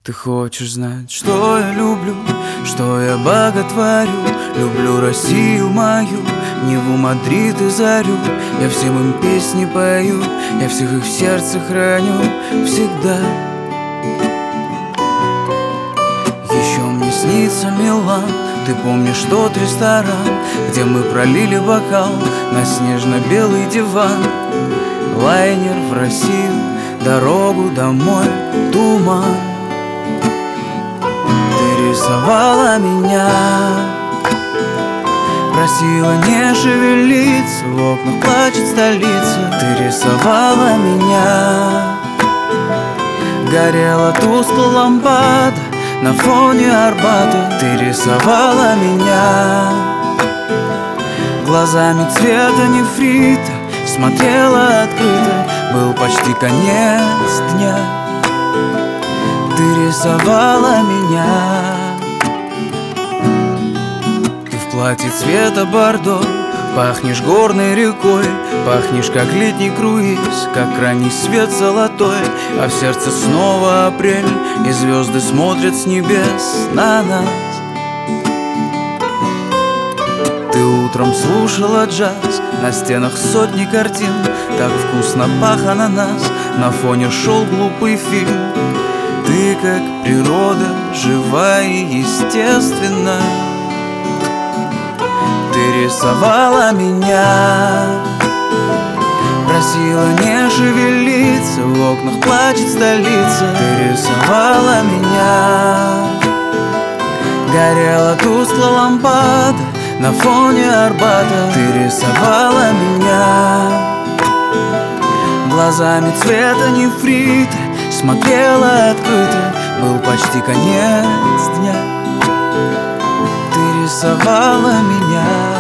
Ты хочешь знать, что я люблю, что я боготворю? Люблю Россию мою, Неву, Мадрид и Зарю. Я всем им песни пою, я всех их в сердце храню всегда. Еще мне снится Милан. Ты помнишь тот ресторан, где мы пролили бокал на снежно-белый диван? Лайнер в Россию, дорогу домой, туман. Ты рисовала меня, просила не шевелиться, в окнах плачет столица. Ты рисовала меня, горела тускло лампада на фоне Арбата. Ты рисовала меня, глазами цвета нефрита, смотрела открыто, был почти конец дня. Ты рисовала меня. Ты в платье цвета бордо, пахнешь горной рекой, пахнешь как летний круиз, как ранний свет золотой. А в сердце снова апрель, и звезды смотрят с небес на нас. Ты утром слушала джаз, на стенах сотни картин, так вкусно пах ананас, на фоне шел глупый фильм. Ты как природа, живая и естественная. Ты рисовала меня, просила не шевелиться, в окнах плачет столица. Ты рисовала меня, горела тускло лампада на фоне Арбата. Ты рисовала меня, глазами цвета нефрита, смотрела открыто, был почти конец дня. Ты рисовала меня.